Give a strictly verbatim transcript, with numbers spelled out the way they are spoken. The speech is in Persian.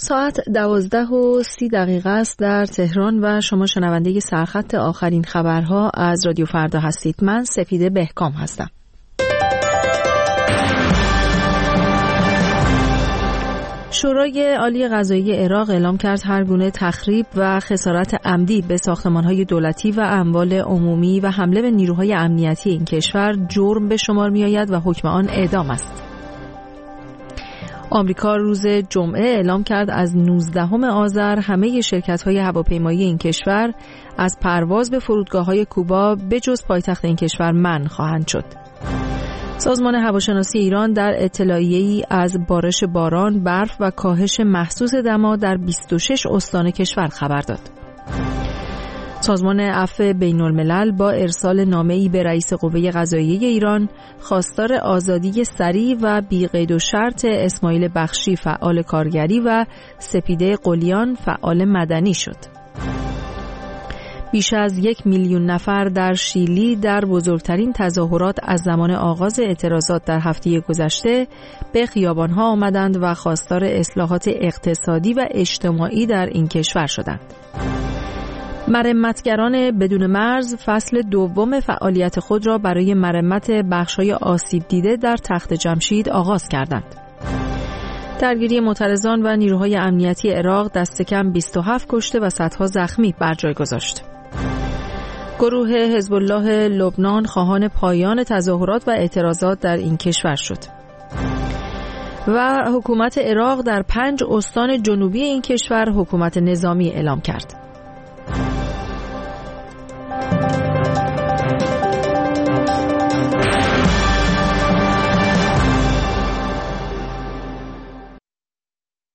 ساعت دوازده و سی دقیقه است در تهران و شما شنونده سرخط آخرین خبرها از رادیو فردا هستید. من سپیده بهکام هستم. شورای عالی قضایی عراق اعلام کرد هر گونه تخریب و خسارت عمدی به ساختمان‌های دولتی و اموال عمومی و حمله به نیروهای امنیتی این کشور جرم به شمار می‌آید و حکم آن اعدام است. آمریکا روز جمعه اعلام کرد از نوزدهم آذر همه شرکت‌های هواپیمایی این کشور از پرواز به فرودگاه‌های کوبا به جز پایتخت این کشور منع خواهند شد. سازمان هواشناسی ایران در اطلاعیه‌ای از بارش باران، برف و کاهش محسوس دما در بیست و شش استان کشور خبر داد. سازمان عفو بین‌الملل با ارسال نامه‌ای به رئیس قوه قضاییه ایران خواستار آزادی سریع و بی‌قید و شرط اسماعیل بخشی فعال کارگری و سپیده قلیان فعال مدنی شد. بیش از یک میلیون نفر در شیلی در بزرگترین تظاهرات از زمان آغاز اعتراضات در هفته گذشته به خیابان‌ها آمدند و خواستار اصلاحات اقتصادی و اجتماعی در این کشور شدند. مرمتگران بدون مرز فصل دوم فعالیت خود را برای مرمت بخش‌های آسیب دیده در تخت جمشید آغاز کردند. درگیری معترضان و نیروهای امنیتی عراق دست کم بیست و هفت کشته و صدها زخمی بر جای گذاشت. گروه حزب الله لبنان خواهان پایان تظاهرات و اعتراضات در این کشور شد. و حکومت عراق در پنج استان جنوبی این کشور حکومت نظامی اعلام کرد.